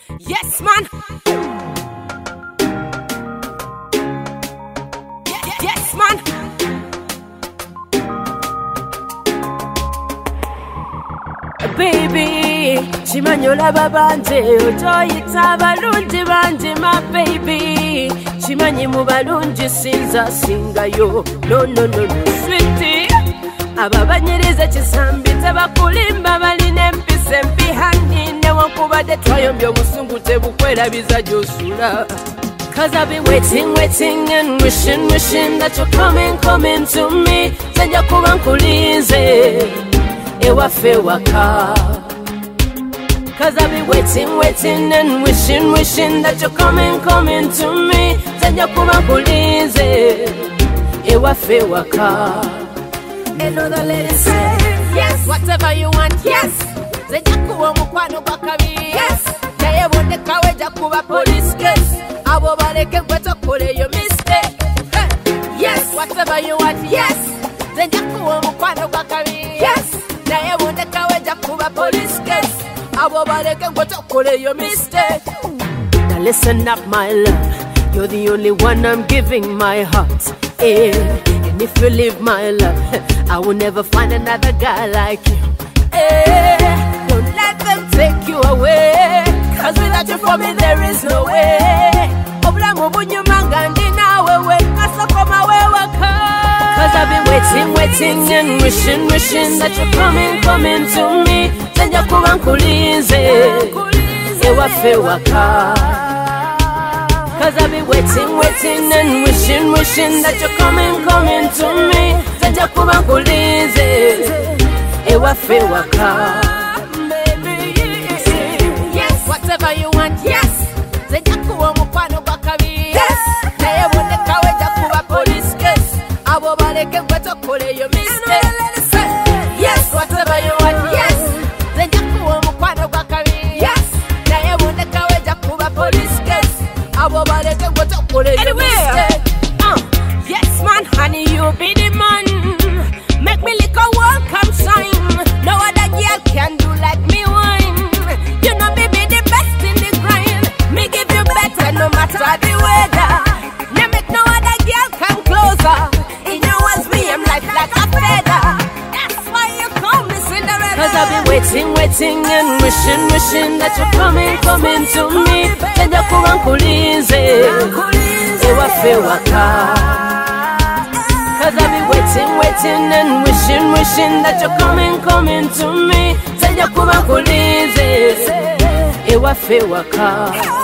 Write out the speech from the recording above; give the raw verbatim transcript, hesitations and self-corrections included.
Yes, man. Yes, man. Baby, chimanyola babanje otoyita balungi banje my baby. Chimanyi mu balungi sinza singayo. No no no no sweetie. Ababanyiriza kisambi tebakulimba balina empisa empi hani newankubadde twayombya obusungu tebukwera biza gyosula. Cause I've been waiting, waiting and wishing, wishing that you're coming, coming to me. Senja kuba nkulize ewaffe waka. Cause I've been waiting, waiting and wishing, wishing that you're coming, coming to me. Senja kuba nkulize ewaffe waka. Another lady say yes, whatever you want, yes. Senja kuba mukwano gwa kabiri, yes. Naye bondeka weja kuba police case. Abo baleke gwe tokole yo mistake. Yes, whatever you want, yes. Senja kuba mukwano gwa kabiri, yes. Naye bondeka weja kuba police case. Abo baleke gwe tokole yo mistake. Now listen up, my love. You're the only one I'm giving my heart. Eh. And if you leave my love, I will never find another guy like you. Eh. Don't let them take you away. Cause without you for me there is no way. Obulamu bunyumanga ndi nawe we kasokoma we waka. Cause I've been waiting, waiting and wishing, wishing that you're coming, coming to me. Senja kuba nkulize ewaffe waka. Cause I've been waiting, waiting and wishing, wishing that you're coming, coming to me. Senja kuba nkulize ewaffe waka. Yes, whatever you want, yes. Senja kuba mukwano gwa kabiri, yes. Naye bondeka weja kuba police case. Abo baleke gwe tokole yo mistake. Yes, whatever you want, yes. Senja kuba mukwano gwa kabiri, yes. Naye bondeka weja kuba police case. Abo baleke gwe tokole yo mistake. Uh, yes man, honey you be the man. Make me lick a world come shine. No other girl can do like me wine. You know me be the best in the grind. Me give you better no matter the weather. Now make no other girl come closer. In your words me I'm light like a feather. That's why you call me Cinderella. Cause I've been waiting, waiting and wishing, wishing that you're coming, coming to me. Senja kuba nkulize ewaffe waka. Cause I've been waiting, waiting and wishing, wishing that you're coming, coming to me. Senja kuba nkulize ewaffe waka.